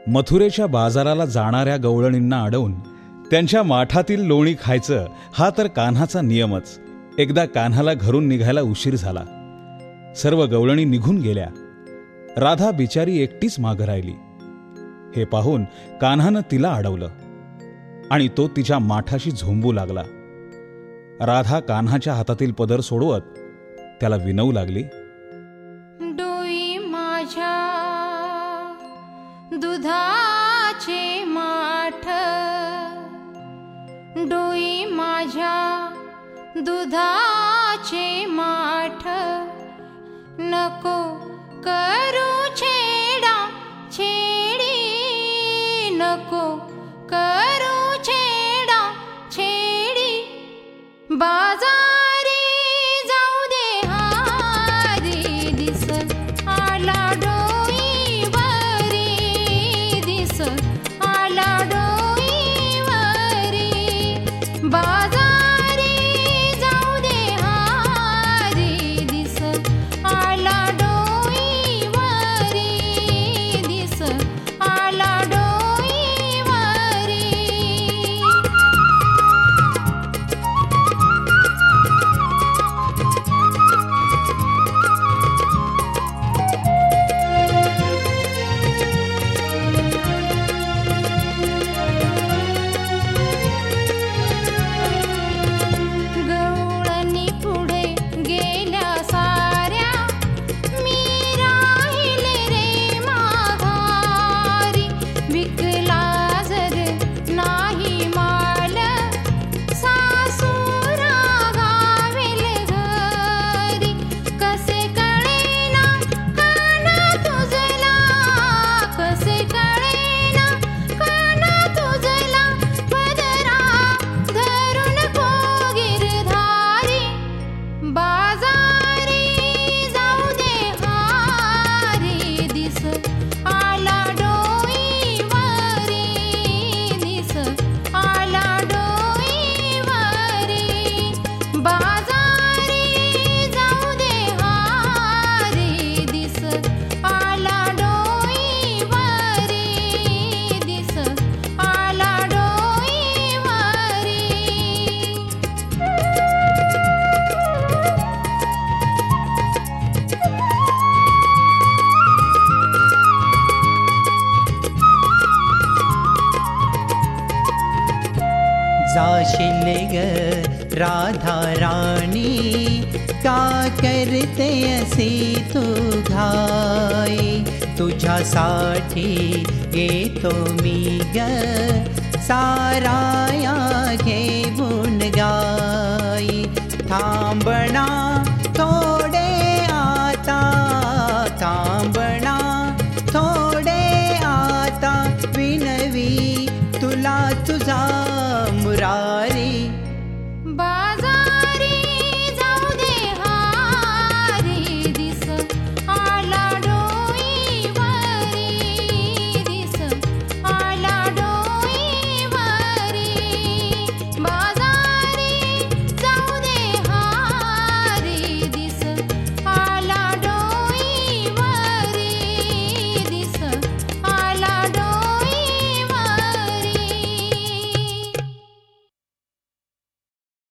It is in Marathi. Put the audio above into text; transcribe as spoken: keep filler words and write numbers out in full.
मथुरेच्या बाजाराला जाणाऱ्या गवळणींना अडवून त्यांच्या माठातील लोणी खायचं हा तर कान्हाचा नियमच. एकदा कान्हाला घरून निघायला उशीर झाला. सर्व गवळणी निघून गेल्या. राधा बिचारी एकटीच मागं राहिली. हे पाहून कान्हानं तिला अडवलं आणि तो तिच्या माठाशी झोंबू लागला. राधा कान्हाच्या हातातील पदर सोडवत त्याला विनवू लागली. डोई माझ्या दुधाचे माठ, डोई माझ्या दुधाचे माठ, नको करू छेडा छेडी, नको करू छेडा छेडी, बाजारी जाऊ दे हारी, दिस आला डोईवरी, दिस आला डोईवरी, बाजारी जाऊ दे हारी, दिस आला डोईवरी, दिस आला डोईवरी. गवळणी पुढे गेल्या साऱ्या, मी राहिले रे माघारी, विकला जर नाही माल, सासूरा गावेल घरी, कसे कळेना काना तुझला, कसे कळेना काना तुझला, पदरा धरून को गिरधारी, बाजारी जाऊ दे हारी, दिस आला डोईवरी, दिस आला डोईवरी, बाजारी जाऊ दे हारी, दिस आला डोईवरी, दिस आला डोईवरी. जाशील ग राधा राणी, का करते असे तू घाई, तुझ्यासाठी येतो मी ग साराया घेऊन गाई, थांबणा